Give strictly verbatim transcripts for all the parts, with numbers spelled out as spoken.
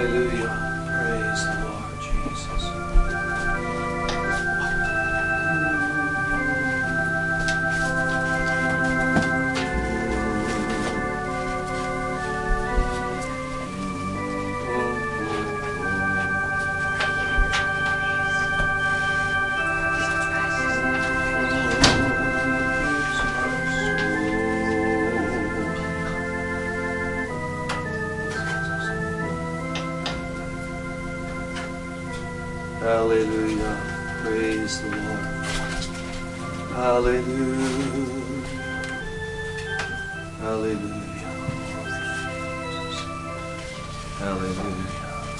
Hallelujah. Praise the Lord Jesus. Hallelujah. Praise the Lord. Hallelujah. Hallelujah. Hallelujah.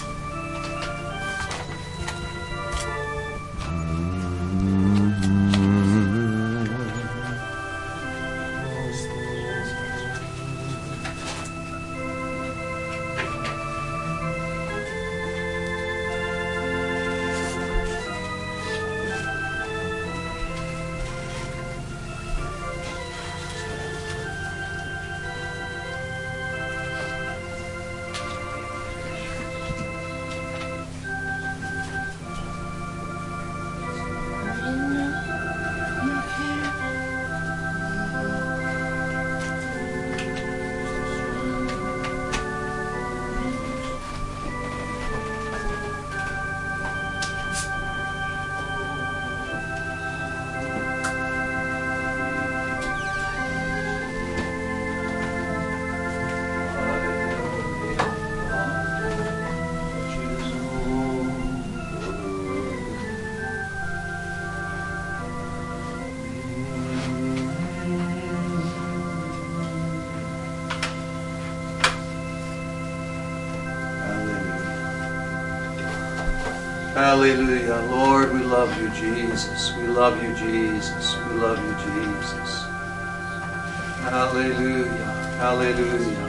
Hallelujah. Lord, we love you, Jesus. We love you, Jesus. We love you, Jesus. Hallelujah. Hallelujah.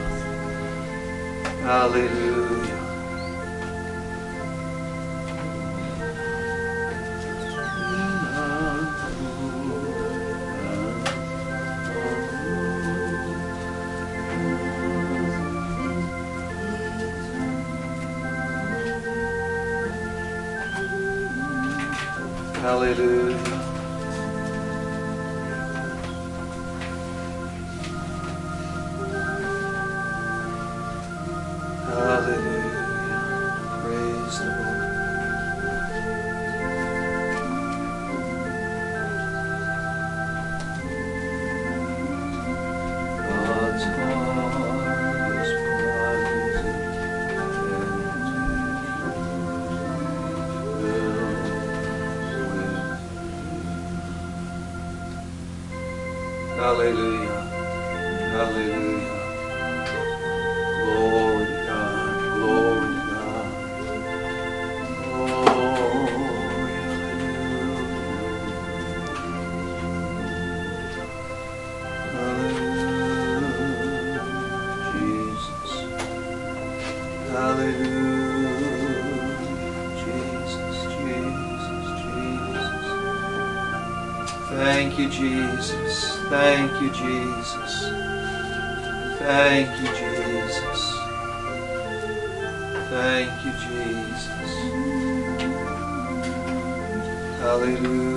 Hallelujah. Hallelujah. Hallelujah. Praise the Lord. God's heart is prizing Hallelujah. Hallelujah. Glory to God. Glory to God. Glory. Hallelujah. Hallelujah. Jesus. Hallelujah. Jesus. Jesus. Jesus. Thank you, Jesus. Thank you, Jesus. Thank you, Jesus. Thank you, Jesus. Hallelujah.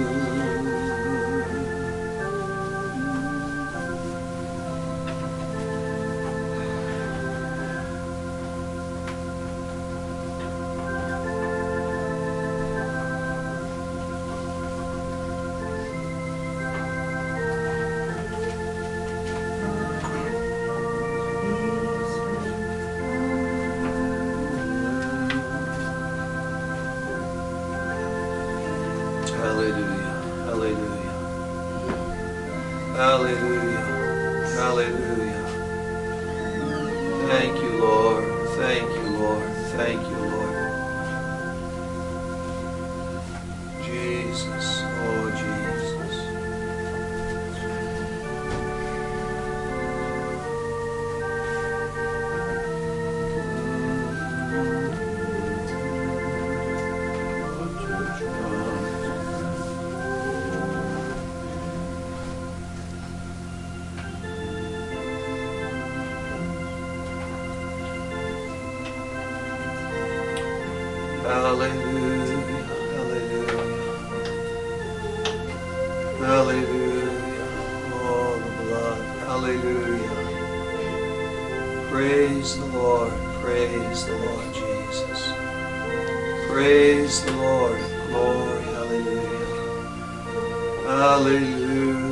Hallelujah. Hallelujah. Hallelujah. Hallelujah. Thank you, Lord. Thank you, Lord. Thank you, Lord. Jesus. Oh, Jesus. Hallelujah. Hallelujah. Hallelujah. Oh, the blood. Hallelujah. Praise the Lord. Praise the Lord Jesus. Praise the Lord. Glory. Hallelujah. Hallelujah.